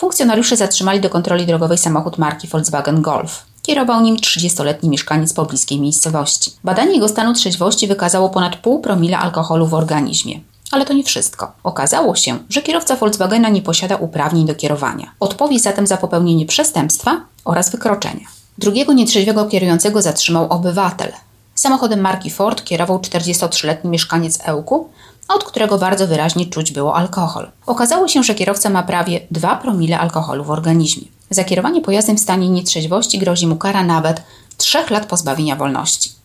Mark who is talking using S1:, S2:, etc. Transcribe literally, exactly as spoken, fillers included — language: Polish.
S1: Funkcjonariusze zatrzymali do kontroli drogowej samochód marki Volkswagen Golf. Kierował nim trzydziestoletni mieszkaniec pobliskiej miejscowości. Badanie jego stanu trzeźwości wykazało ponad pół promila alkoholu w organizmie. Ale to nie wszystko. Okazało się, że kierowca Volkswagena nie posiada uprawnień do kierowania. Odpowie zatem za popełnienie przestępstwa oraz wykroczenia. Drugiego nietrzeźwego kierującego zatrzymał obywatel. Samochodem marki Ford kierował czterdziestotrzyletni mieszkaniec Ełku, od którego bardzo wyraźnie czuć było alkohol. Okazało się, że kierowca ma prawie dwa promile alkoholu w organizmie. Za kierowanie pojazdem w stanie nietrzeźwości grozi mu kara nawet trzech lat pozbawienia wolności.